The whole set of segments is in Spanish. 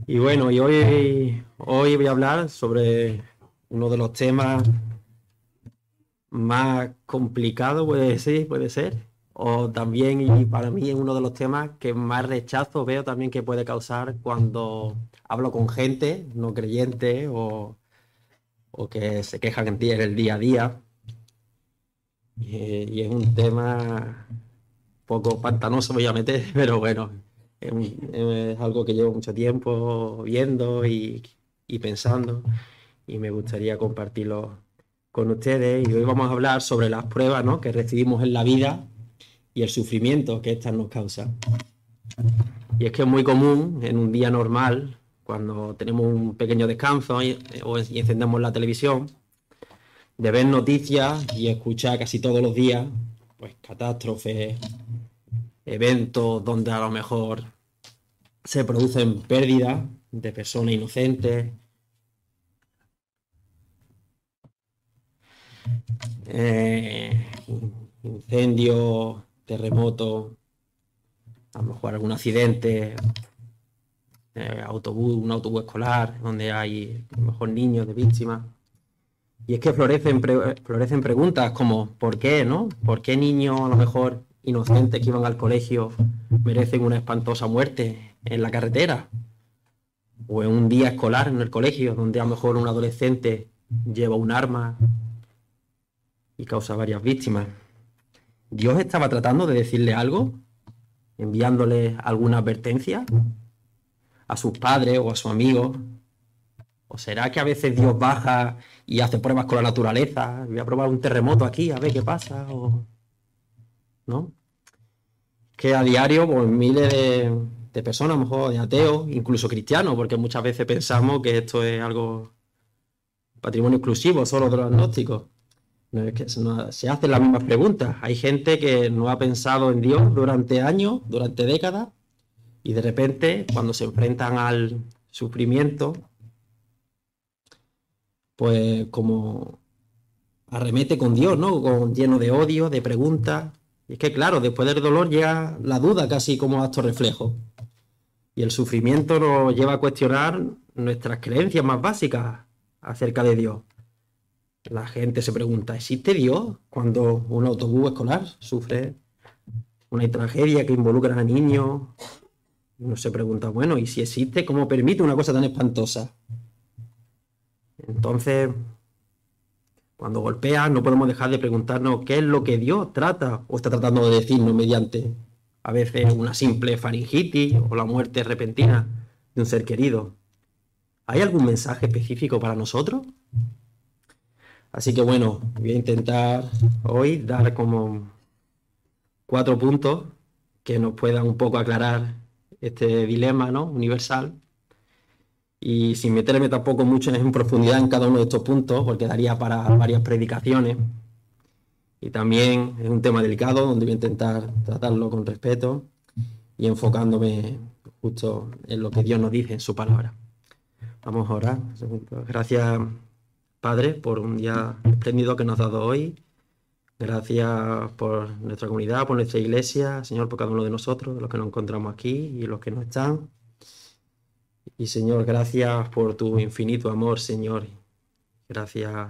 Y bueno, hoy voy a hablar sobre uno de los temas más complicados, puede ser, o también, y para mí es uno de los temas que más rechazo veo también que puede causar cuando hablo con gente no creyente o que se quejan en el día a día. Y es un tema poco pantanoso, me voy a meter, pero bueno, es algo que llevo mucho tiempo viendo y pensando, y me gustaría compartirlo con ustedes. Y hoy vamos a hablar sobre las pruebas, ¿no?, que recibimos en la vida y el sufrimiento que éstas nos causan. Y es que es muy común en un día normal, cuando tenemos un pequeño descanso y encendemos la televisión, de ver noticias y escuchar casi todos los días, pues, catástrofes, eventos donde a lo mejor se producen pérdidas de personas inocentes, eh, incendios, terremotos, a lo mejor algún accidente, un autobús escolar donde hay a lo mejor niños de víctimas. Y es que florecen preguntas como ¿por qué, no? ¿Por qué niños a lo mejor inocentes que iban al colegio merecen una espantosa muerte en la carretera? O en un día escolar en el colegio, donde a lo mejor un adolescente lleva un arma y causa varias víctimas. ¿Dios estaba tratando de decirle algo? ¿Enviándole alguna advertencia a sus padres o a sus amigos? ¿O será que a veces Dios baja y hace pruebas con la naturaleza? Voy a probar un terremoto aquí, a ver qué pasa. ¿No? Que a diario, pues miles de personas, a lo mejor de ateos, incluso cristianos, porque muchas veces pensamos que esto es algo patrimonio exclusivo solo de los agnósticos. No es que se hacen las mismas preguntas. Hay gente que no ha pensado en Dios durante años, durante décadas, y de repente, cuando se enfrentan al sufrimiento, pues como arremete con Dios, ¿no? Lleno de odio, de preguntas. Y es que, claro, después del dolor llega la duda casi como acto reflejo. Y el sufrimiento nos lleva a cuestionar nuestras creencias más básicas acerca de Dios. La gente se pregunta, ¿existe Dios cuando un autobús escolar sufre una tragedia que involucra a niños? Uno se pregunta, bueno, ¿y si existe, cómo permite una cosa tan espantosa? Entonces, cuando golpea, no podemos dejar de preguntarnos qué es lo que Dios trata o está tratando de decirnos mediante a veces una simple faringitis o la muerte repentina de un ser querido. ¿Hay algún mensaje específico para nosotros? Así que bueno, voy a intentar hoy dar como 4 puntos que nos puedan un poco aclarar este dilema, ¿no?, universal, y sin meterme tampoco mucho en profundidad en cada uno de estos puntos, porque daría para varias predicaciones, y también es un tema delicado donde voy a intentar tratarlo con respeto y enfocándome justo en lo que Dios nos dice en su palabra. Vamos a orar. Gracias, Padre, por un día espléndido que nos has dado hoy. Gracias por nuestra comunidad, por nuestra iglesia, Señor, por cada uno de nosotros, de los que nos encontramos aquí y los que no están. Y Señor, gracias por tu infinito amor, Señor. Gracias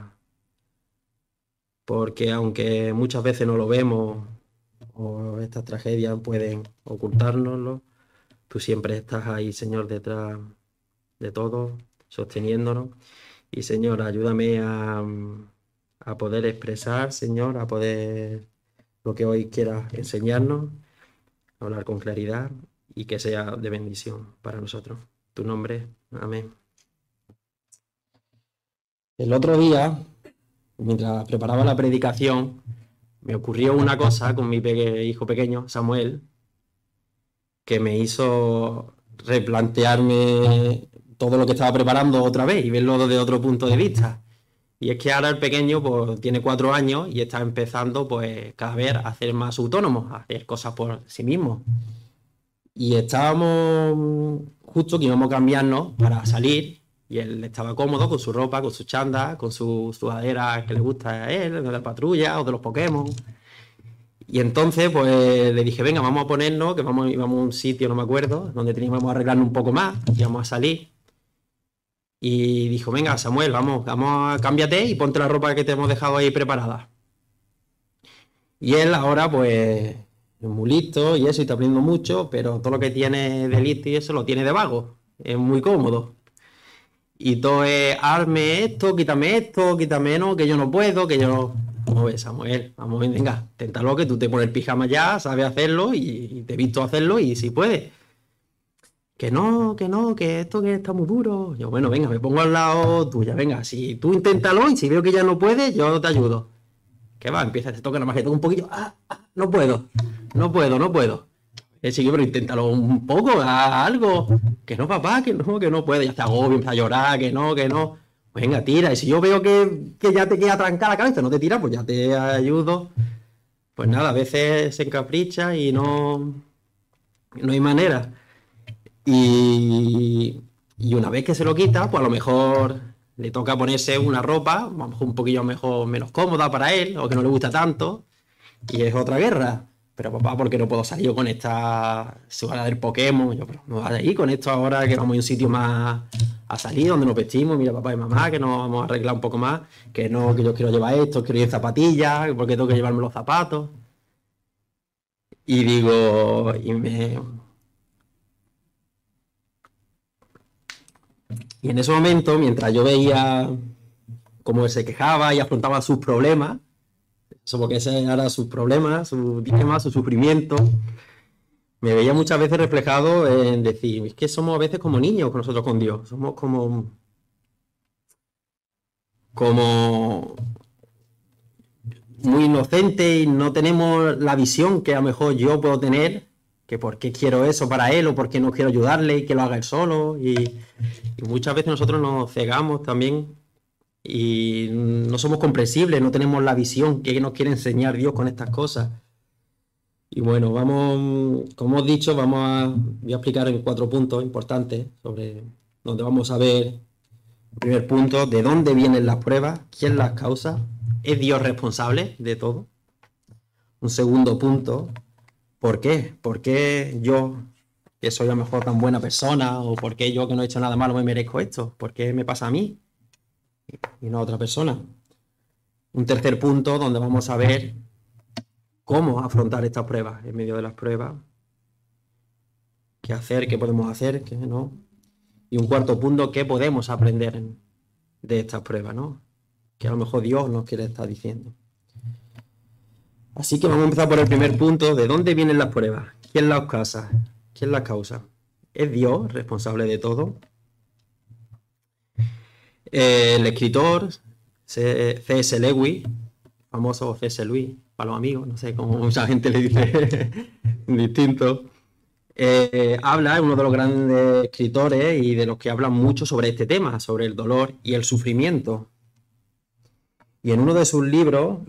porque aunque muchas veces no lo vemos o estas tragedias pueden ocultárnoslo, tú siempre estás ahí, Señor, detrás de todo, sosteniéndonos. Y Señor, ayúdame a poder expresar, Señor, a poder lo que hoy quieras enseñarnos, hablar con claridad y que sea de bendición para nosotros. Tu nombre, amén. El otro día, mientras preparaba la predicación, me ocurrió una cosa con mi hijo pequeño, Samuel, que me hizo replantearme todo lo que estaba preparando otra vez y verlo desde otro punto de vista. Y es que ahora el pequeño pues tiene 4 años y está empezando pues cada vez a ser más autónomo, a hacer cosas por sí mismo. Y estábamos justo que íbamos a cambiarnos para salir y él estaba cómodo con su ropa, con su chanda, con su sudadera que le gusta a él, de la patrulla o de los Pokémon. Y entonces, pues le dije, venga, vamos a ponernos, que íbamos a un sitio, no me acuerdo, donde teníamos que arreglarnos un poco más, íbamos a salir. Y dijo, venga, Samuel, vamos, cámbiate y ponte la ropa que te hemos dejado ahí preparada. Y él ahora, pues, es muy listo y eso, y está aprendiendo mucho, pero todo lo que tiene de listo y eso lo tiene de vago. Es muy cómodo. Y todo es, hazme esto, quítame no, que yo no puedo, que yo no. ¿Cómo ves, Samuel? Vamos, venga, téntalo, que tú te pones el pijama ya, sabes hacerlo y te he visto hacerlo y si puedes. Que esto que está muy duro. Yo, bueno, venga, me pongo al lado tuya, venga, si tú inténtalo y si veo que ya no puedes, yo te ayudo. ¿Qué va? Empieza, te toca nada más que toca un poquillo. No puedo, no puedo. Sí, pero inténtalo un poco, haz algo. Que no, papá, que no puede. Ya te agobia, empieza a llorar, que no, que no. Pues venga, tira. Y si yo veo que ya te queda trancada la cabeza, no te tira, pues ya te ayudo. Pues nada, a veces se encapricha y no hay manera. Y una vez que se lo quita, pues a lo mejor le toca ponerse una ropa, a lo mejor un poquillo mejor, menos cómoda para él, o que no le gusta tanto, y es otra guerra. Pero papá, ¿por qué no puedo salir yo con esta ciudad del Pokémon? Yo, pero no vas a ir con esto ahora que vamos a un sitio más a salir, donde nos vestimos, mira papá y mamá, que nos vamos a arreglar un poco más, que no, que yo quiero llevar esto, quiero ir en zapatillas, porque tengo que llevarme los zapatos. Y digo, y en ese momento, mientras yo veía cómo él se quejaba y afrontaba sus problemas, eso porque ese era sus problemas, sus dilemas, su sufrimiento, me veía muchas veces reflejado en decir, es que somos a veces como niños con nosotros con Dios, somos como muy inocentes y no tenemos la visión que a lo mejor yo puedo tener, que por qué quiero eso para él o por qué no quiero ayudarle y que lo haga él solo. Y muchas veces nosotros nos cegamos también y no somos comprensibles, no tenemos la visión que nos quiere enseñar Dios con estas cosas. Y bueno, como os he dicho, voy a explicar en 4 puntos importantes sobre donde vamos a ver, el primer punto, de dónde vienen las pruebas, quién las causa, ¿es Dios responsable de todo? Un segundo punto, ¿por qué? ¿Por qué yo, que soy a lo mejor tan buena persona, o por qué yo que no he hecho nada malo me merezco esto? ¿Por qué me pasa a mí y no a otra persona? Un tercer punto donde vamos a ver cómo afrontar estas pruebas, en medio de las pruebas, qué hacer, qué podemos hacer, qué no. Y un cuarto punto, qué podemos aprender de estas pruebas, ¿no? Que a lo mejor Dios nos quiere estar diciendo. Así que vamos a empezar por el primer punto, ¿de dónde vienen las pruebas? ¿Quién las causa? ¿Quién las causa? ¿Es Dios responsable de todo? El escritor C.S. Lewis, famoso C.S. Lewis, para los amigos, no sé cómo mucha gente le dice distinto, habla, es uno de los grandes escritores y de los que hablan mucho sobre este tema, sobre el dolor y el sufrimiento. Y en uno de sus libros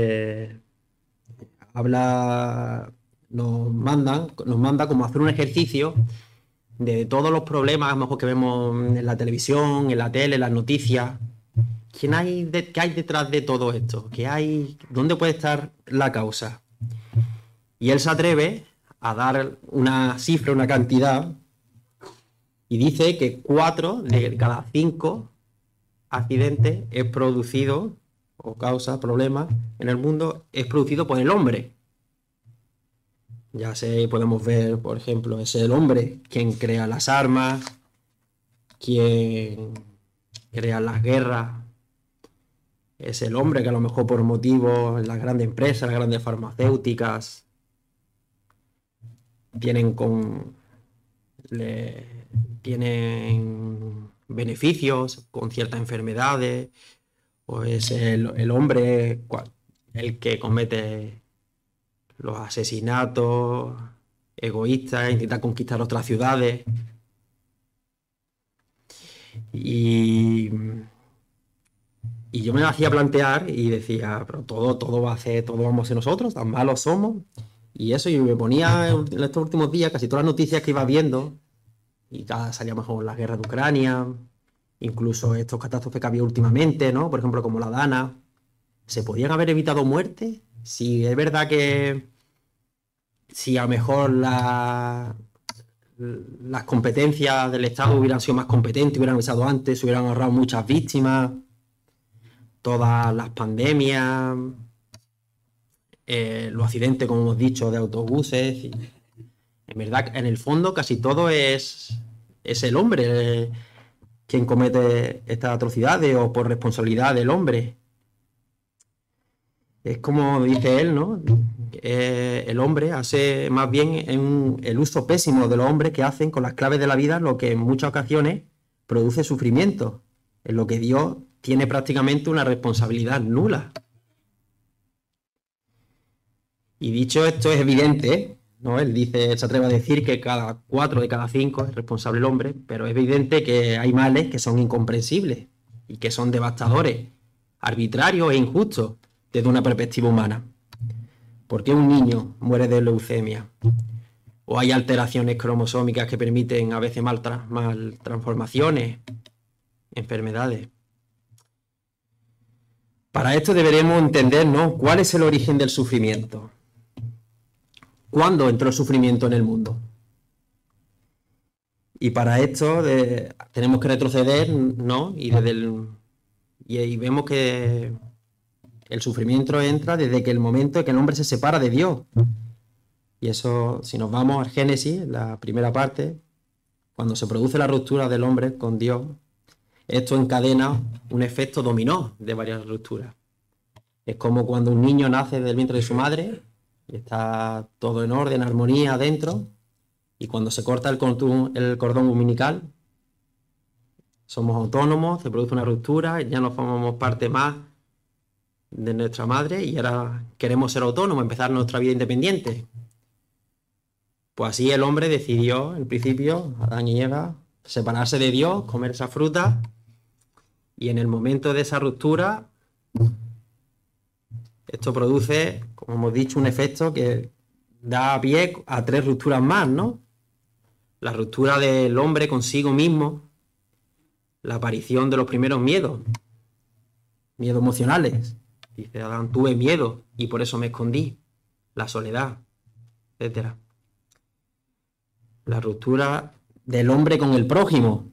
nos manda como hacer un ejercicio de todos los problemas a lo mejor que vemos en la televisión, en la tele, en las noticias. ¿Qué hay detrás de todo esto? ¿Dónde puede estar la causa? Y él se atreve a dar una cifra, una cantidad, y dice que 4 de cada 5 accidentes es producido o causa problemas en el mundo, es producido por el hombre. Ya podemos ver, por ejemplo, es el hombre quien crea las armas, quien crea las guerras. Es el hombre que a lo mejor por motivos, las grandes empresas, las grandes farmacéuticas, tienen beneficios con ciertas enfermedades, o es el hombre el que comete los asesinatos egoístas, intenta conquistar otras ciudades. Y yo me hacía plantear y decía, pero todo vamos a ser nosotros, tan malos somos. Y eso, y me ponía en estos últimos días, casi todas las noticias que iba viendo, y cada salía mejor la guerra de Ucrania, incluso estos catástrofes que había últimamente, ¿no? Por ejemplo, como la Dana. ¿Se podían haber evitado muertes? Si es verdad que si a lo mejor las competencias del Estado hubieran sido más competentes, hubieran avisado antes, se hubieran ahorrado muchas víctimas, todas las pandemias, los accidentes, como hemos dicho, de autobuses. En verdad, en el fondo, casi todo es el hombre quien comete estas atrocidades o por responsabilidad del hombre. Es como dice él, ¿no? El hombre hace más bien el uso pésimo de los hombres que hacen con las claves de la vida lo que en muchas ocasiones produce sufrimiento, en lo que Dios tiene prácticamente una responsabilidad nula. Y dicho esto es evidente, ¿no? Él se atreve a decir que 4 de cada 5 es responsable el hombre, pero es evidente que hay males que son incomprensibles y que son devastadores, arbitrarios e injustos desde una perspectiva humana. ¿Por qué un niño muere de leucemia? ¿O hay alteraciones cromosómicas que permiten a veces maltransformaciones, enfermedades? Para esto deberemos entender, ¿no?, cuál es el origen del sufrimiento. ¿Cuándo entró el sufrimiento en el mundo? Y para esto tenemos que retroceder, ¿no? Y vemos que el sufrimiento entra desde que el momento en que el hombre se separa de Dios. Y eso, si nos vamos al Génesis, la primera parte, cuando se produce la ruptura del hombre con Dios, esto encadena un efecto dominó de varias rupturas. Es como cuando un niño nace del vientre de su madre y está todo en orden, armonía adentro, y cuando se corta el cordón umbilical, somos autónomos, se produce una ruptura, ya no formamos parte más de nuestra madre y ahora queremos ser autónomos, empezar nuestra vida independiente. Pues así el hombre decidió, en principio, Adán y Eva, separarse de Dios, comer esa fruta, y en el momento de esa ruptura, esto produce, como hemos dicho, un efecto que da pie a 3 rupturas más, ¿no? La ruptura del hombre consigo mismo, la aparición de los primeros miedos emocionales. Dice Adán, tuve miedo y por eso me escondí, la soledad, etc. La ruptura del hombre con el prójimo.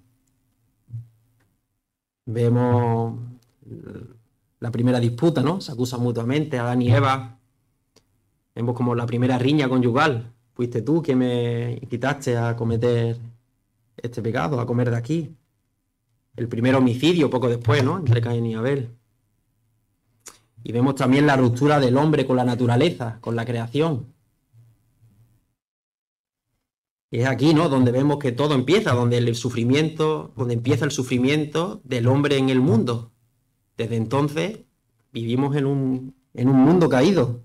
Vemos la primera disputa, ¿no? Se acusan mutuamente, Adán y Eva. Vemos como la primera riña conyugal. Fuiste tú que me incitaste a cometer este pecado, a comer de aquí. El primer homicidio poco después, ¿no?, entre Caín y Abel. Y vemos también la ruptura del hombre con la naturaleza, con la creación. Y es aquí, ¿no?, donde vemos que todo empieza, donde empieza el sufrimiento del hombre en el mundo. Desde entonces vivimos en un mundo caído.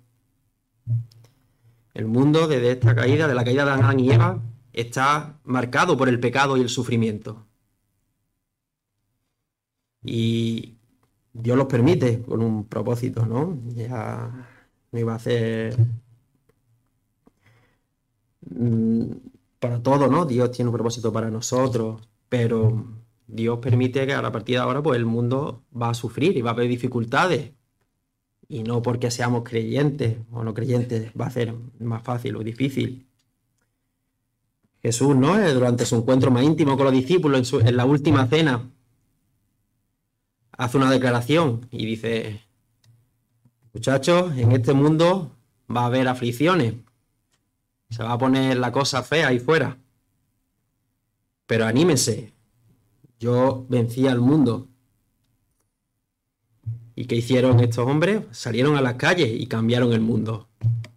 El mundo, desde esta caída, de la caída de Adán y Eva, está marcado por el pecado y el sufrimiento. Y Dios los permite con un propósito, ¿no? Ya no iba a hacer para todo, ¿no? Dios tiene un propósito para nosotros, pero Dios permite que a partir de ahora pues el mundo va a sufrir y va a haber dificultades. Y no porque seamos creyentes o no creyentes va a ser más fácil o difícil. Jesús, ¿no?, durante su encuentro más íntimo con los discípulos, en la última cena, hace una declaración y dice: muchachos, en este mundo va a haber aflicciones, se va a poner la cosa fea ahí fuera, pero anímense, yo vencí al mundo. ¿Y qué hicieron estos hombres? Salieron a las calles y cambiaron el mundo.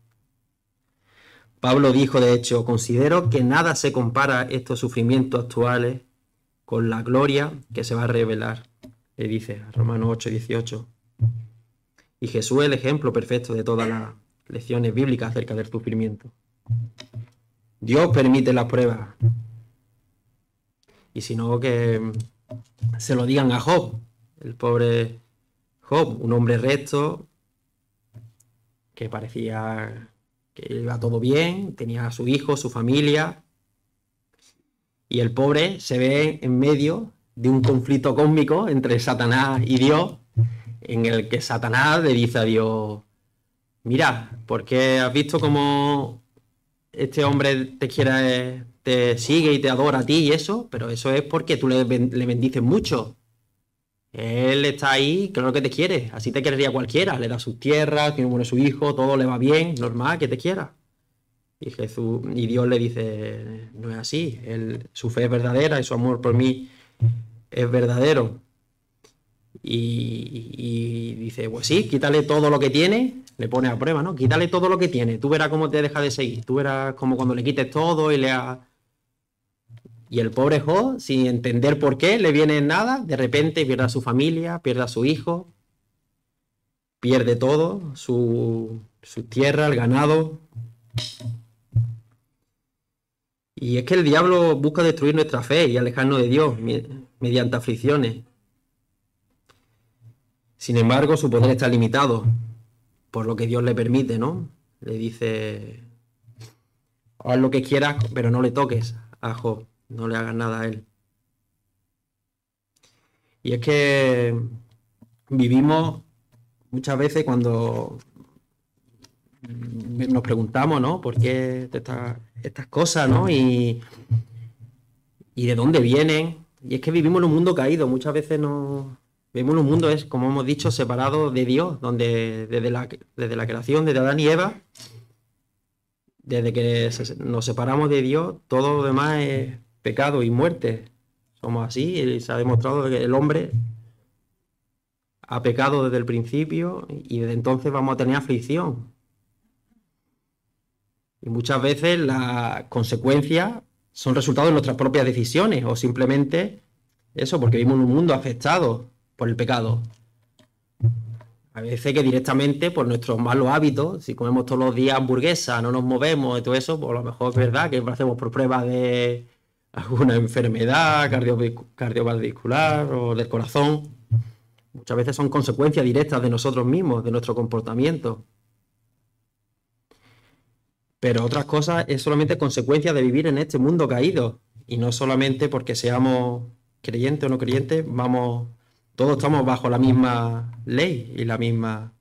Pablo dijo, de hecho, considero que nada se compara a estos sufrimientos actuales con la gloria que se va a revelar, le dice a Romanos 8:18. Y Jesús es el ejemplo perfecto de todas las lecciones bíblicas acerca del sufrimiento. Dios permite las pruebas. Y si no, que se lo digan a Job, el pobre Job, un hombre recto, que parecía que iba todo bien, tenía a su hijo, su familia, y el pobre se ve en medio de un conflicto cósmico entre Satanás y Dios, en el que Satanás le dice a Dios: mira, porque has visto cómo este hombre te sigue y te adora a ti y eso, pero eso es porque tú le bendices mucho. Él está ahí, claro que te quiere, así te querría cualquiera, le da sus tierras, tiene bueno su hijo, todo le va bien, normal que te quiera. Y Dios le dice, no es así, su fe es verdadera y su amor por mí es verdadero. Y dice, pues sí, quítale todo lo que tiene, le pone a prueba, ¿no? Quítale todo lo que tiene, tú verás cómo te deja de seguir, tú verás como cuando le quites todo Y el pobre Job, sin entender por qué, le viene nada, de repente pierde a su familia, pierde a su hijo, pierde todo, su tierra, el ganado. Y es que el diablo busca destruir nuestra fe y alejarnos de Dios mediante aflicciones. Sin embargo, su poder está limitado por lo que Dios le permite, ¿no? Le dice, haz lo que quieras, pero no le toques a Job, no le hagas nada a él. Y es que vivimos muchas veces cuando nos preguntamos, ¿no? ¿Por qué estas cosas, ¿no? Y de dónde vienen. Y es que vivimos en un mundo caído. Muchas veces vivimos en un mundo, es como hemos dicho, separado de Dios, donde desde la creación, desde Adán y Eva, desde que nos separamos de Dios, todo lo demás es pecado y muerte. Somos así y se ha demostrado que el hombre ha pecado desde el principio y desde entonces vamos a tener aflicción. Y muchas veces las consecuencias son resultado de nuestras propias decisiones o simplemente eso, porque vivimos en un mundo afectado por el pecado. A veces que directamente por nuestros malos hábitos, si comemos todos los días hamburguesa, no nos movemos y todo eso, pues a lo mejor es verdad que lo hacemos por prueba de alguna enfermedad cardiovascular o del corazón. Muchas veces son consecuencias directas de nosotros mismos, de nuestro comportamiento. Pero otras cosas es solamente consecuencia de vivir en este mundo caído. Y no solamente porque seamos creyentes o no creyentes, todos estamos bajo la misma ley y la misma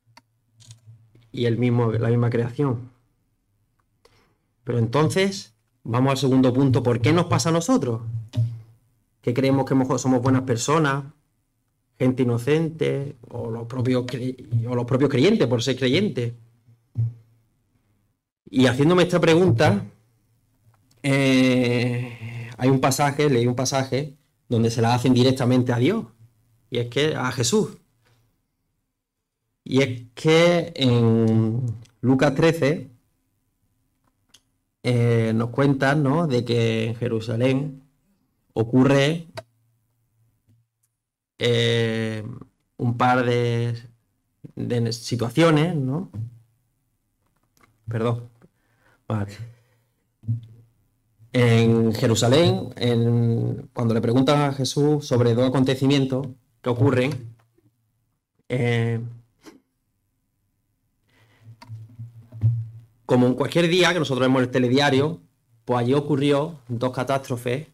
creación. Pero entonces, vamos al segundo punto, ¿por qué nos pasa a nosotros? ¿Que creemos que mejor somos buenas personas, gente inocente, o los propios creyentes por ser creyentes? Y haciéndome esta pregunta, leí un pasaje donde se la hacen directamente a Dios, y es que a Jesús. Y es que en Lucas 13 nos cuentan, ¿no?, de que en Jerusalén ocurre un par de situaciones, ¿no? Perdón. Vale. En Jerusalén, cuando le preguntan a Jesús sobre dos acontecimientos que ocurren, como en cualquier día que nosotros vemos el telediario, pues allí ocurrió dos catástrofes.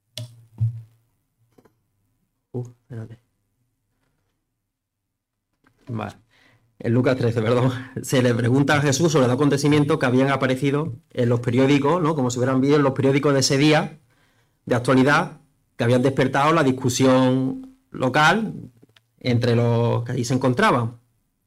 Espérate. Vale. En Lucas 13, perdón. Se le pregunta a Jesús sobre dos acontecimientos que habían aparecido en los periódicos, ¿no? Como si hubieran visto en los periódicos de ese día, de actualidad, que habían despertado la discusión local entre los que allí se encontraban.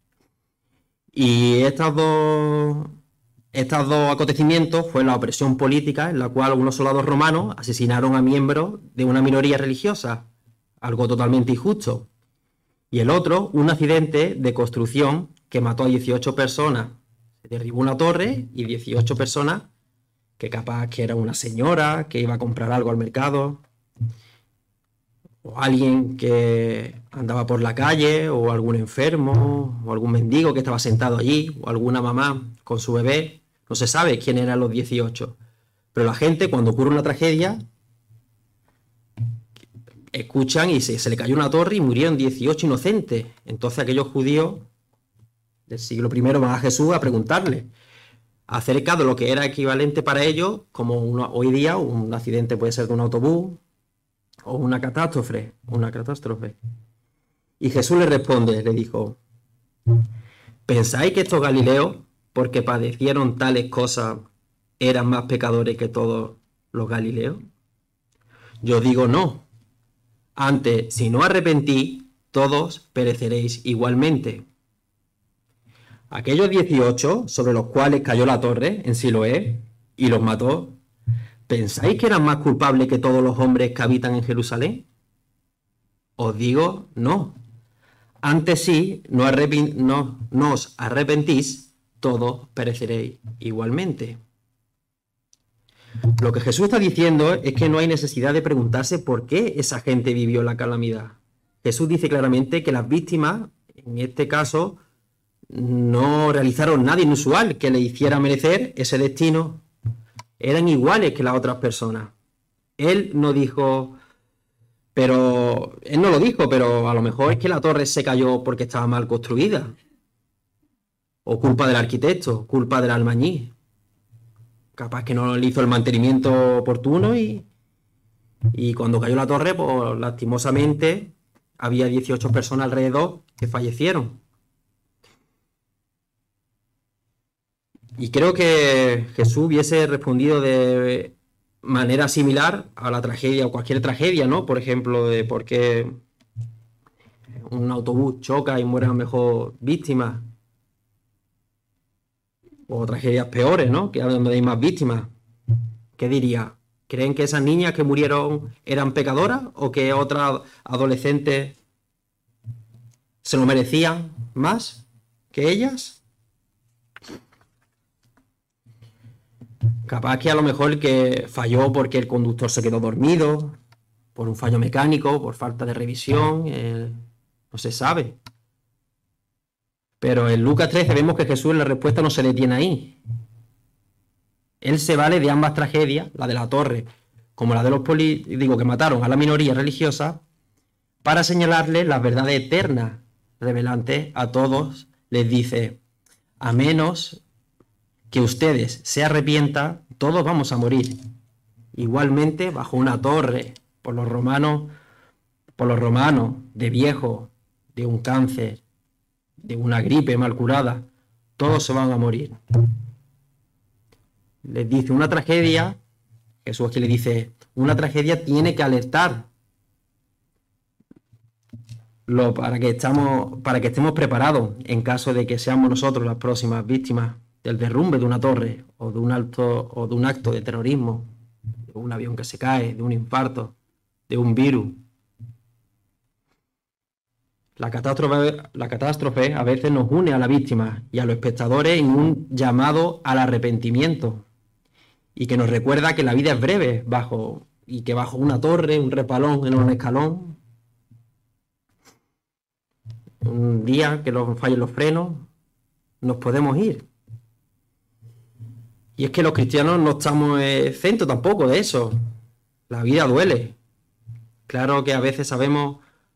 Y estos dos acontecimientos fue la opresión política en la cual unos soldados romanos asesinaron a miembros de una minoría religiosa, algo totalmente injusto. Y el otro, un accidente de construcción que mató a 18 personas. Se derribó una torre y 18 personas, que capaz que era una señora que iba a comprar algo al mercado, o alguien que andaba por la calle, o algún enfermo, o algún mendigo que estaba sentado allí, o alguna mamá con su bebé. No se sabe quién eran los 18. Pero la gente, cuando ocurre una tragedia, escuchan y se le cayó una torre y murieron 18 inocentes. Entonces aquellos judíos del siglo I van a Jesús a preguntarle acerca de lo que era equivalente para ellos, como hoy día un accidente puede ser de un autobús o una catástrofe. Y Jesús le responde, le dijo, ¿pensáis que estos galileos, porque padecieron tales cosas, eran más pecadores que todos los galileos? Yo digo no. Antes, si no arrepentís, todos pereceréis igualmente. Aquellos 18 sobre los cuales cayó la torre en Siloé y los mató, ¿pensáis que eran más culpables que todos los hombres que habitan en Jerusalén? Os digo no. Antes sí, no os arrepentís, todos pereceréis igualmente. Lo que Jesús está diciendo es que no hay necesidad de preguntarse por qué esa gente vivió la calamidad. Jesús dice claramente que las víctimas, en este caso, no realizaron nada inusual que le hiciera merecer ese destino. Eran iguales que las otras personas. Él no dijo, él no lo dijo, pero a lo mejor es que la torre se cayó porque estaba mal construida. O culpa del arquitecto, culpa del albañil. Capaz que no le hizo el mantenimiento oportuno y cuando cayó la torre, pues lastimosamente había 18 personas alrededor que fallecieron. Y creo que Jesús hubiese respondido de manera similar a la tragedia o cualquier tragedia, ¿no? Por ejemplo, de por qué un autobús choca y mueren mejor víctimas. O tragedias peores, ¿no? Que donde hay más víctimas. ¿Qué diría? ¿Creen que esas niñas que murieron eran pecadoras o que otras adolescentes se lo merecían más que ellas? Capaz que a lo mejor que falló porque el conductor se quedó dormido, por un fallo mecánico, por falta de revisión, no se sabe. Pero en Lucas 13 vemos que Jesús en la respuesta no se detiene ahí. Él se vale de ambas tragedias, la de la torre, como la de los que mataron a la minoría religiosa, para señalarles las verdades eternas revelantes a todos. Les dice, a menos que ustedes se arrepientan, todos vamos a morir. Igualmente, bajo una torre, por los romanos, de viejo, de un cáncer, de una gripe mal curada, todos se van a morir. Les dice una tragedia, Jesús aquí le dice, una tragedia tiene que alertar para que estemos preparados en caso de que seamos nosotros las próximas víctimas del derrumbe de una torre o de un acto de terrorismo, de un avión que se cae, de un infarto, de un virus. La catástrofe a veces nos une a la víctima y a los espectadores en un llamado al arrepentimiento y que nos recuerda que la vida es breve y que bajo una torre, un repalón en un escalón, un día que nos fallen los frenos, nos podemos ir. Y es que los cristianos no estamos exentos tampoco de eso. La vida duele. Claro que a veces sabemos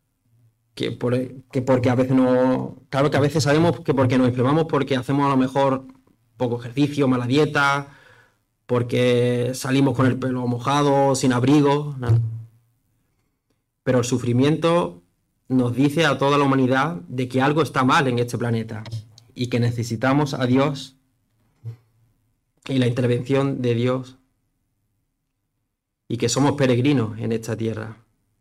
porque a veces no. Claro que a veces sabemos que porque nos enfermamos, porque hacemos a lo mejor poco ejercicio, mala dieta, porque salimos con el pelo mojado, sin abrigo. ¿No? Pero el sufrimiento nos dice a toda la humanidad de que algo está mal en este planeta y que necesitamos a Dios y la intervención de Dios y que somos peregrinos en esta tierra.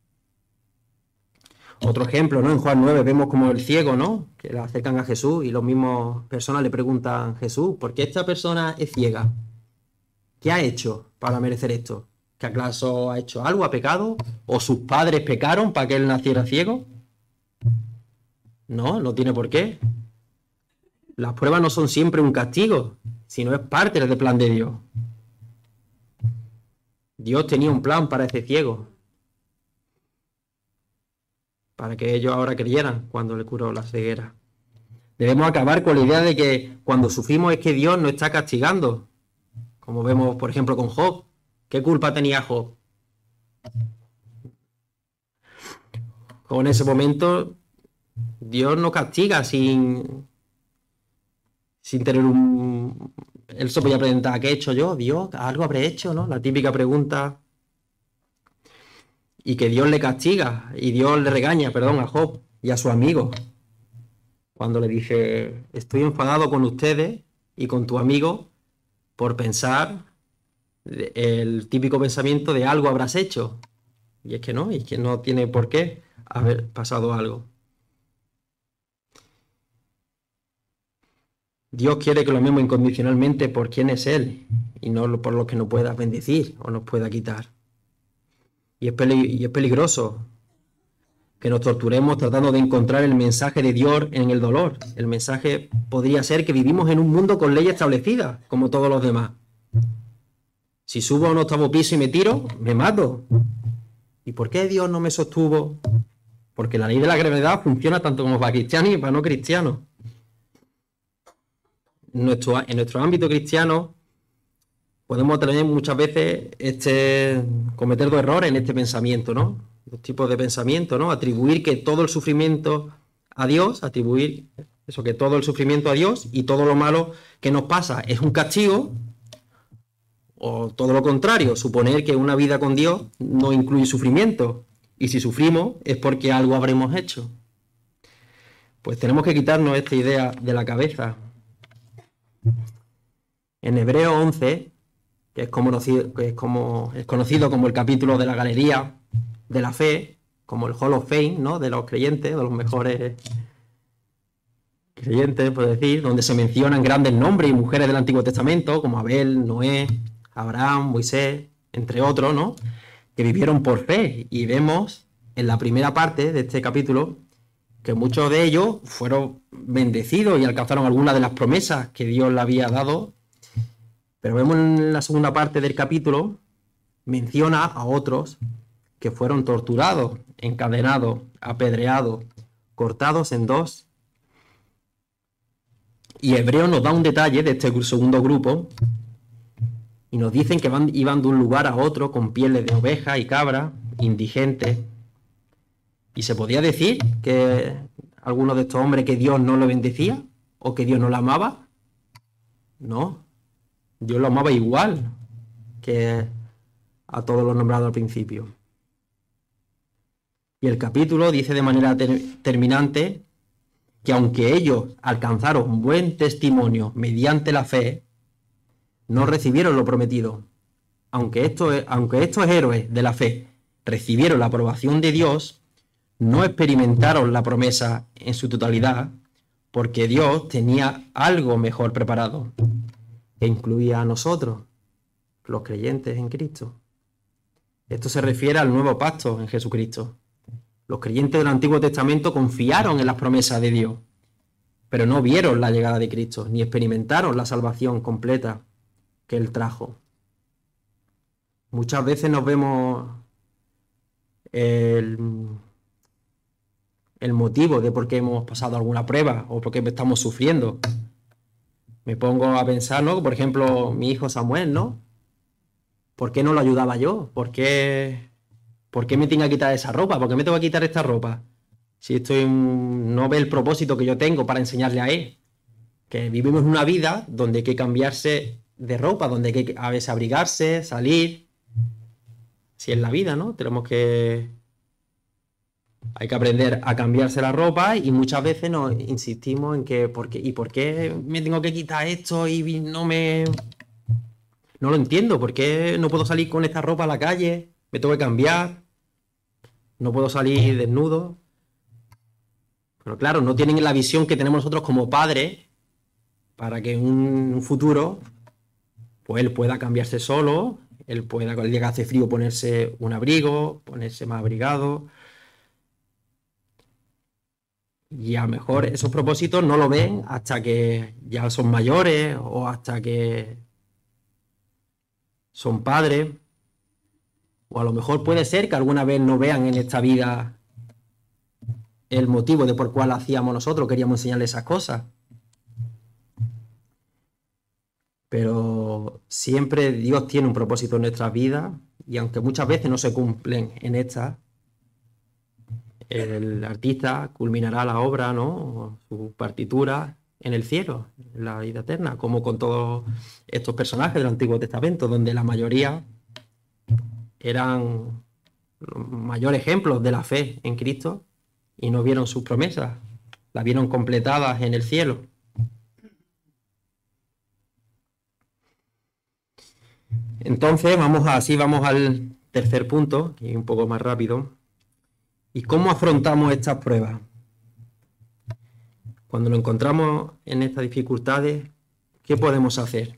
Otro ejemplo, ¿no? En Juan 9 vemos como el ciego, ¿no? Que le acercan a Jesús y los mismos personas le preguntan, Jesús, ¿por qué esta persona es ciega? ¿Qué ha hecho para merecer esto? ¿Que acaso ha hecho algo, ha pecado? ¿O sus padres pecaron para que él naciera ciego? No, no tiene por qué. Las pruebas no son siempre un castigo, sino es parte del plan de Dios. Dios tenía un plan para ese ciego, para que ellos ahora creyeran cuando le curó la ceguera. Debemos acabar con la idea de que cuando sufrimos es que Dios nos está castigando, como vemos, por ejemplo, con Job. ¿Qué culpa tenía Job? Con ese momento, Dios no castiga sin tener Él se podía preguntar, ¿qué he hecho yo? Dios, algo habré hecho, ¿no? La típica pregunta. Y que Dios le castiga, y Dios le regaña, perdón, a Job y a su amigo. Cuando le dice, estoy enfadado con ustedes y con tu amigo por pensar el típico pensamiento de algo habrás hecho. Y es que no tiene por qué haber pasado algo. Dios quiere que lo amemos incondicionalmente por quién es Él y no por lo que nos pueda bendecir o nos pueda quitar. Y es peligroso que nos torturemos tratando de encontrar el mensaje de Dios en el dolor. El mensaje podría ser que vivimos en un mundo con leyes establecidas, como todos los demás. Si subo a un octavo piso y me tiro, me mato. ¿Y por qué Dios no me sostuvo? Porque la ley de la gravedad funciona tanto como para cristianos y para no cristianos. En nuestro ámbito cristiano podemos tener muchas veces cometer dos errores en este pensamiento, ¿no? Dos tipos de pensamiento, ¿no? Atribuir que todo el sufrimiento a Dios, atribuir eso, que todo el sufrimiento a Dios y todo lo malo que nos pasa es un castigo, o todo lo contrario, suponer que una vida con Dios no incluye sufrimiento, y si sufrimos es porque algo habremos hecho. Pues tenemos que quitarnos esta idea de la cabeza. En Hebreos 11, que es conocido como el capítulo de la galería de la fe, como el Hall of Fame, ¿no? De los creyentes, de los mejores creyentes, por decir, donde se mencionan grandes nombres y mujeres del Antiguo Testamento, como Abel, Noé, Abraham, Moisés, entre otros, ¿no? Que vivieron por fe. Y vemos en la primera parte de este capítulo que muchos de ellos fueron bendecidos y alcanzaron algunas de las promesas que Dios le había dado. Pero vemos en la segunda parte del capítulo, menciona a otros que fueron torturados, encadenados, apedreados, cortados en dos. Y Hebreo nos da un detalle de este segundo grupo y nos dicen que iban de un lugar a otro con pieles de oveja y cabra, indigentes. Y se podía decir que algunos de estos hombres que Dios no lo bendecía o que Dios no lo amaba. No, Dios lo amaba igual que a todos los nombrados al principio. Y el capítulo dice de manera terminante que aunque ellos alcanzaron buen testimonio mediante la fe, no recibieron lo prometido. Aunque estos héroes de la fe recibieron la aprobación de Dios, no experimentaron la promesa en su totalidad, porque Dios tenía algo mejor preparado, que incluía a nosotros, los creyentes en Cristo. Esto se refiere al nuevo pacto en Jesucristo. Los creyentes del Antiguo Testamento confiaron en las promesas de Dios, pero no vieron la llegada de Cristo, ni experimentaron la salvación completa que Él trajo. Muchas veces nos vemos el motivo de por qué hemos pasado alguna prueba o por qué estamos sufriendo. Me pongo a pensar, ¿no? Por ejemplo, mi hijo Samuel, ¿no? ¿Por qué no lo ayudaba yo? ¿Por qué me tengo que quitar esa ropa? ¿Por qué me tengo que quitar esta ropa? Si no ve el propósito que yo tengo para enseñarle a él. Que vivimos una vida donde hay que cambiarse de ropa, donde hay que a veces abrigarse, salir. Si es la vida, ¿no? Hay que aprender a cambiarse la ropa y muchas veces nos insistimos en que ¿por qué me tengo que quitar esto y no lo entiendo? ¿Por qué no puedo salir con esta ropa a la calle? ¿Me tengo que cambiar? ¿No puedo salir desnudo? Pero claro, no tienen la visión que tenemos nosotros como padres para que en un futuro pues él pueda cambiarse solo, él pueda, cuando el día que hace frío, ponerse un abrigo, ponerse más abrigado. Y a lo mejor esos propósitos no lo ven hasta que ya son mayores o hasta que son padres. O a lo mejor puede ser que alguna vez no vean en esta vida el motivo de por cuál hacíamos nosotros, queríamos enseñarles esas cosas. Pero siempre Dios tiene un propósito en nuestras vidas y aunque muchas veces no se cumplen en estas, el artista culminará la obra, ¿no? Su partitura en el cielo, en la vida eterna, como con todos estos personajes del Antiguo Testamento, donde la mayoría eran los mayores ejemplos de la fe en Cristo y no vieron sus promesas, las vieron completadas en el cielo. Entonces, vamos al tercer punto, y un poco más rápido. ¿Y cómo afrontamos estas pruebas? Cuando nos encontramos en estas dificultades, ¿qué podemos hacer?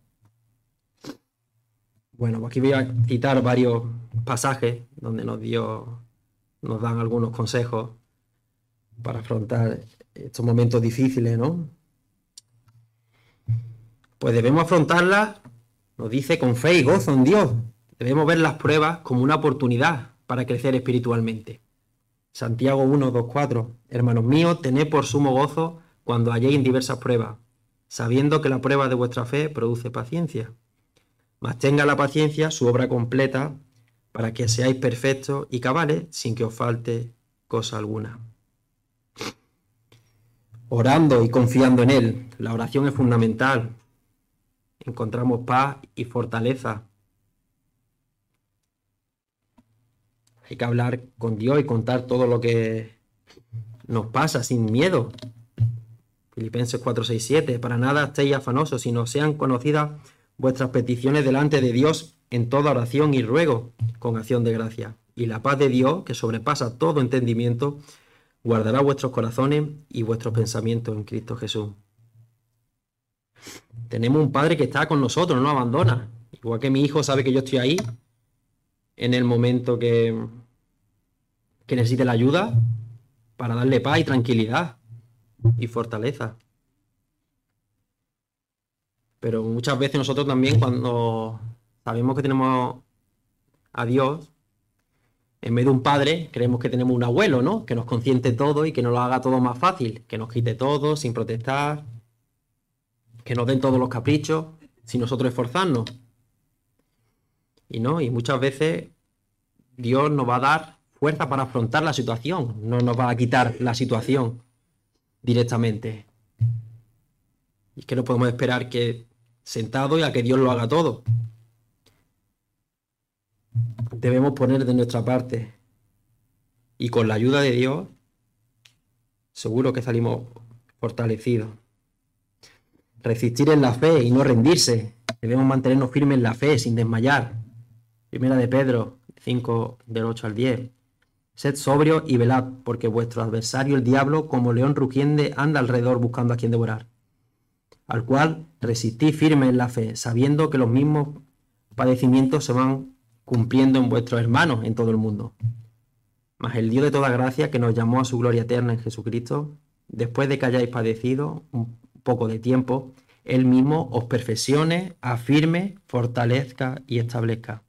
Bueno, pues aquí voy a citar varios pasajes donde nos dan algunos consejos para afrontar estos momentos difíciles, ¿no? Pues debemos afrontarlas, nos dice, con fe y gozo en Dios. Debemos ver las pruebas como una oportunidad para crecer espiritualmente. Santiago 1, 2, 4. Hermanos míos, tened por sumo gozo cuando halléis en diversas pruebas, sabiendo que la prueba de vuestra fe produce paciencia. Mas tenga la paciencia su obra completa, para que seáis perfectos y cabales sin que os falte cosa alguna. Orando y confiando en Él. La oración es fundamental. Encontramos paz y fortaleza. Hay que hablar con Dios y contar todo lo que nos pasa sin miedo. Filipenses 4, 6, 7. Para nada estéis afanosos, sino sean conocidas vuestras peticiones delante de Dios en toda oración y ruego, con acción de gracia. Y la paz de Dios, que sobrepasa todo entendimiento, guardará vuestros corazones y vuestros pensamientos en Cristo Jesús. Tenemos un Padre que está con nosotros, no nos abandona. Igual que mi hijo sabe que yo estoy ahí en el momento que necesite la ayuda para darle paz y tranquilidad y fortaleza. Pero muchas veces nosotros también, cuando sabemos que tenemos a Dios, en vez de un padre, creemos que tenemos un abuelo, ¿no? Que nos consiente todo y que nos lo haga todo más fácil, que nos quite todo sin protestar, que nos den todos los caprichos sin nosotros esforzarnos. Y no, y muchas veces Dios nos va a dar fuerza para afrontar la situación, no nos va a quitar la situación directamente. Y es que no podemos esperar que sentado y a que Dios lo haga todo. Debemos poner de nuestra parte. Y con la ayuda de Dios, seguro que salimos fortalecidos. Resistir en la fe y no rendirse. Debemos mantenernos firmes en la fe, sin desmayar. Primera de Pedro 5, del 8 al 10. Sed sobrios y velad, porque vuestro adversario, el diablo, como león rugiente, anda alrededor buscando a quien devorar. Al cual resistid firmes en la fe, sabiendo que los mismos padecimientos se van cumpliendo en vuestros hermanos en todo el mundo. Mas el Dios de toda gracia, que nos llamó a su gloria eterna en Jesucristo, después de que hayáis padecido un poco de tiempo, Él mismo os perfeccione, afirme, fortalezca y establezca.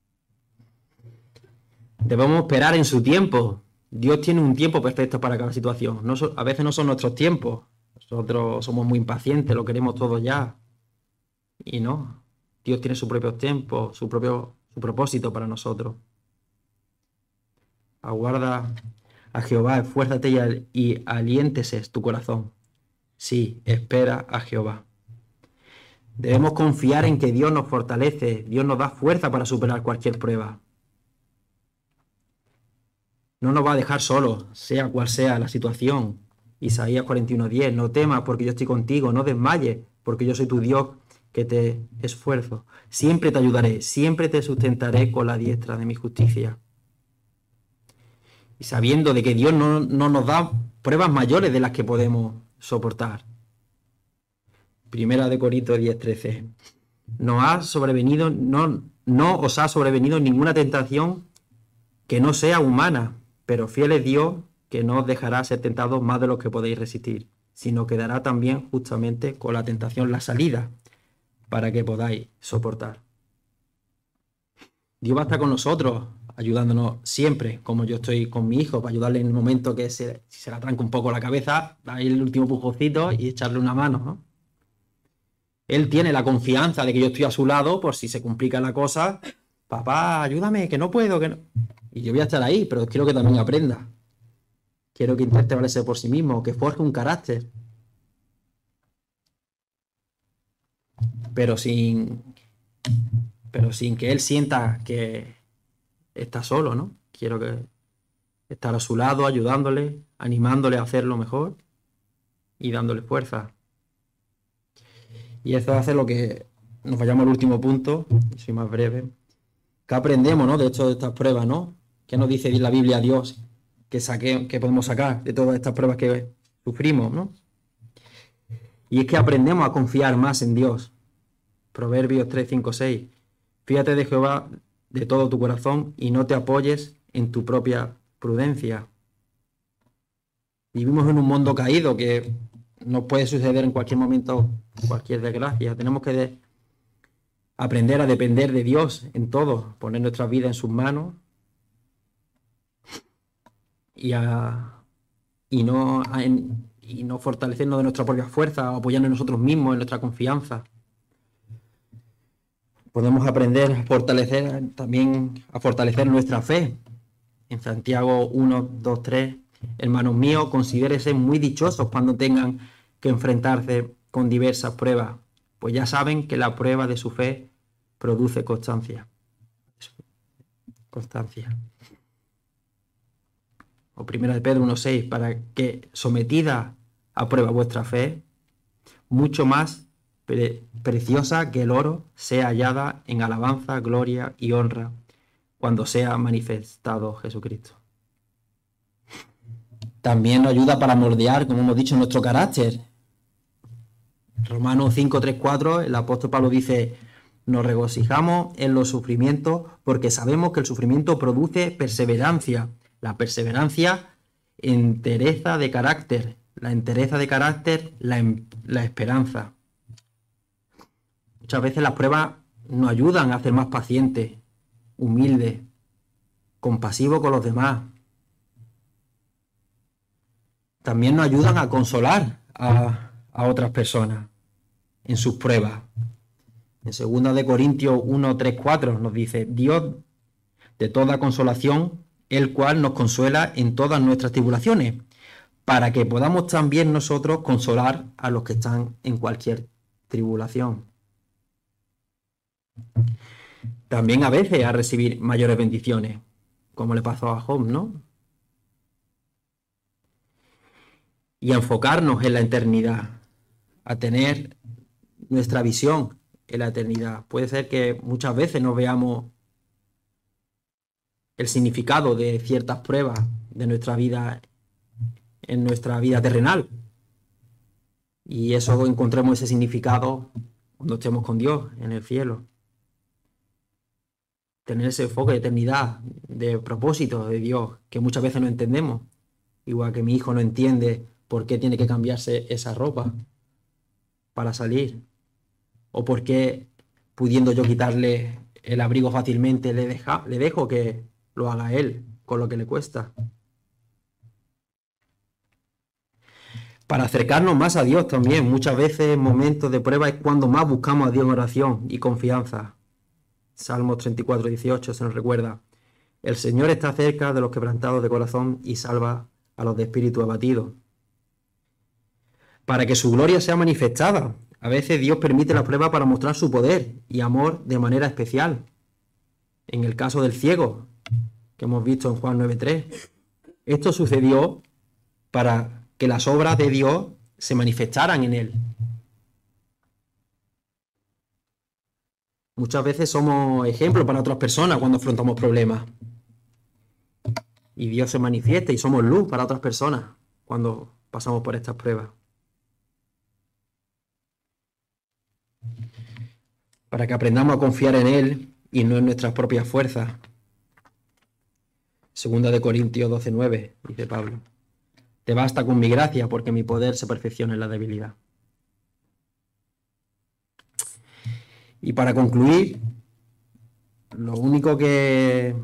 Debemos esperar en su tiempo. Dios tiene un tiempo perfecto para cada situación. A veces no son nuestros tiempos. Nosotros somos muy impacientes, lo queremos todo ya. Y no. Dios tiene su propio tiempo, su propósito para nosotros. Aguarda a Jehová, esfuérzate y aliéntese tu corazón. Sí, espera a Jehová. Debemos confiar en que Dios nos fortalece, Dios nos da fuerza para superar cualquier prueba. No nos va a dejar solos, sea cual sea la situación. Isaías 41:10, no temas porque yo estoy contigo, no desmayes porque yo soy tu Dios que te esfuerzo. Siempre te ayudaré, siempre te sustentaré con la diestra de mi justicia. Y sabiendo de que Dios no nos da pruebas mayores de las que podemos soportar. Primera de Corintios 10:13. No os ha sobrevenido ninguna tentación que no sea humana, pero fiel es Dios, que no os dejará ser tentados más de lo que podéis resistir, sino que dará también justamente con la tentación la salida para que podáis soportar. Dios va a estar con nosotros, ayudándonos siempre, como yo estoy con mi hijo, para ayudarle en el momento que si se le atranca un poco la cabeza, darle el último pujocito y echarle una mano, ¿no? Él tiene la confianza de que yo estoy a su lado por si se complica la cosa. Papá, ayúdame, que no puedo, que no. Y yo voy a estar ahí, pero quiero que también aprenda. Quiero que intente valerse por sí mismo, que forje un carácter. Pero sin que él sienta que está solo, ¿no? Quiero estar a su lado, ayudándole, animándole a hacerlo mejor y dándole fuerza. Y eso hace lo que nos vayamos al último punto, soy más breve. ¿Qué aprendemos, ¿no? De hecho, de estas pruebas, ¿no? ¿Qué nos dice la Biblia a Dios que podemos sacar de todas estas pruebas que sufrimos, ¿no? Y es que aprendemos a confiar más en Dios. Proverbios 3, 5, 6. Fíjate de Jehová de todo tu corazón y no te apoyes en tu propia prudencia. Vivimos en un mundo caído que nos puede suceder en cualquier momento cualquier desgracia. Tenemos que aprender a depender de Dios en todo, poner nuestra vida en sus manos y no fortalecernos de nuestra propia fuerza, o apoyarnos en nosotros mismos, en nuestra confianza. Podemos aprender a fortalecer nuestra fe. En Santiago 1, 2, 3, hermanos míos, considérense muy dichosos cuando tengan que enfrentarse con diversas pruebas, pues ya saben que la prueba de su fe produce constancia. O 1 de Pedro 1,6, para que sometida a prueba vuestra fe, mucho más preciosa que el oro, sea hallada en alabanza, gloria y honra cuando sea manifestado Jesucristo. También nos ayuda para moldear, como hemos dicho, nuestro carácter. Romanos 5, 3, 4, el apóstol Pablo dice: nos regocijamos en los sufrimientos porque sabemos que el sufrimiento produce perseverancia. La perseverancia, entereza de carácter. La entereza de carácter, la esperanza. Muchas veces las pruebas nos ayudan a ser más pacientes, humildes, compasivos con los demás. También nos ayudan a consolar a otras personas en sus pruebas. En 2 de Corintios 1, 3, 4 nos dice: Dios de toda consolación, el cual nos consuela en todas nuestras tribulaciones, para que podamos también nosotros consolar a los que están en cualquier tribulación. También a veces a recibir mayores bendiciones, como le pasó a Job, ¿no? Y a enfocarnos en la eternidad, a tener nuestra visión en la eternidad. Puede ser que muchas veces no veamos el significado de ciertas pruebas de nuestra vida en nuestra vida terrenal. Y eso encontremos ese significado cuando estemos con Dios en el cielo. Tener ese enfoque de eternidad, de propósito de Dios, que muchas veces no entendemos. Igual que mi hijo no entiende por qué tiene que cambiarse esa ropa para salir. O por qué, pudiendo yo quitarle el abrigo fácilmente, le dejo que lo haga él, con lo que le cuesta. Para acercarnos más a Dios también. Muchas veces en momentos de prueba es cuando más buscamos a Dios en oración y confianza. Salmos 34, 18 se nos recuerda: el Señor está cerca de los quebrantados de corazón y salva a los de espíritu abatido. Para que su gloria sea manifestada. A veces Dios permite la prueba para mostrar su poder y amor de manera especial. En el caso del ciego, que hemos visto en Juan 9:3, esto sucedió para que las obras de Dios se manifestaran en él. Muchas veces somos ejemplos para otras personas cuando afrontamos problemas. Y Dios se manifiesta y somos luz para otras personas cuando pasamos por estas pruebas. Para que aprendamos a confiar en Él y no en nuestras propias fuerzas. 2 de Corintios 12:9, dice Pablo: te basta con mi gracia, porque mi poder se perfecciona en la debilidad. Y para concluir, lo único que...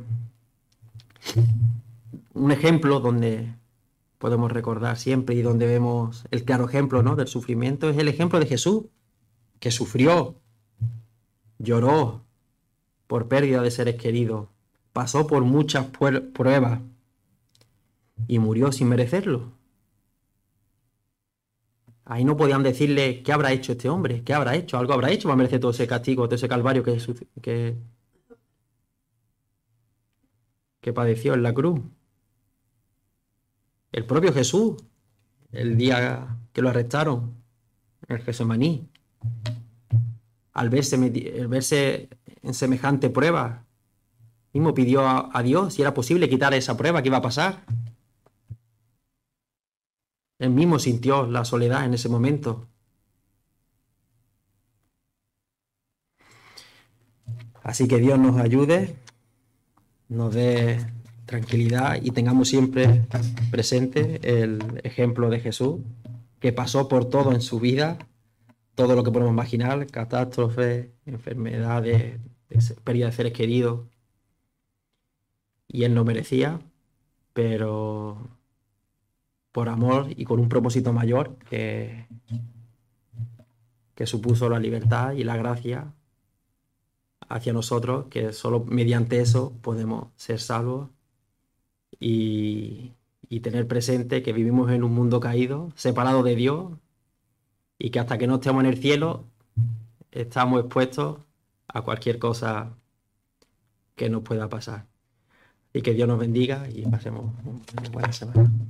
un ejemplo donde podemos recordar siempre y donde vemos el claro ejemplo, ¿no?, del sufrimiento es el ejemplo de Jesús, que sufrió, lloró por pérdida de seres queridos, pasó por muchas pruebas y murió sin merecerlo. Ahí no podían decirle: ¿qué habrá hecho este hombre? ¿Qué habrá hecho? Algo habrá hecho para merecer todo ese castigo, todo ese calvario que padeció en la cruz. El propio Jesús, el día que lo arrestaron, en el Getsemaní, al verse en semejante prueba, mismo pidió a Dios si era posible quitar esa prueba que iba a pasar. Él mismo sintió la soledad en ese momento. Así que Dios nos ayude, nos dé tranquilidad y tengamos siempre presente el ejemplo de Jesús, que pasó por todo en su vida, todo lo que podemos imaginar, catástrofes, enfermedades, pérdida de seres queridos, y él no merecía, pero por amor y con un propósito mayor que supuso la libertad y la gracia hacia nosotros, que solo mediante eso podemos ser salvos y, y tener presente que vivimos en un mundo caído, separado de Dios, y que hasta que no estemos en el cielo estamos expuestos a cualquier cosa que nos pueda pasar. Y que Dios nos bendiga y pasemos una buena semana.